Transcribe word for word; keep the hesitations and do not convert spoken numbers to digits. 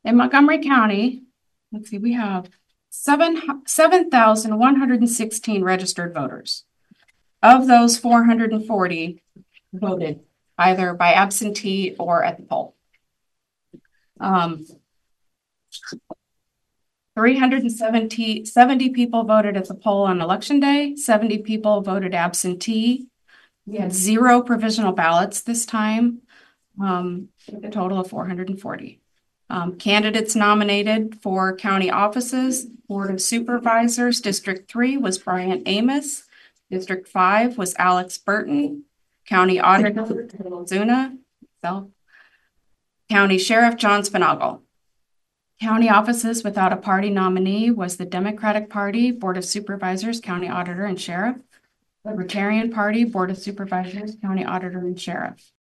In Montgomery County, let's see, we have seven, seven thousand one hundred and sixteen registered voters. Of those, four hundred and forty voted either by absentee or at the poll. Um, three hundred seventy, seventy people voted at the poll on election day. seventy people voted absentee. We had zero provisional ballots this time, um, a total of four hundred and forty. Um, candidates nominated for county offices, Board of Supervisors, District three was Brian Amos. District five was Alex Burton. County Auditor, Zuna. So, County Sheriff, John Spinagle. County offices without a party nominee was the Democratic Party, Board of Supervisors, County Auditor, and Sheriff. Libertarian Party, Board of Supervisors, County Auditor, and Sheriff.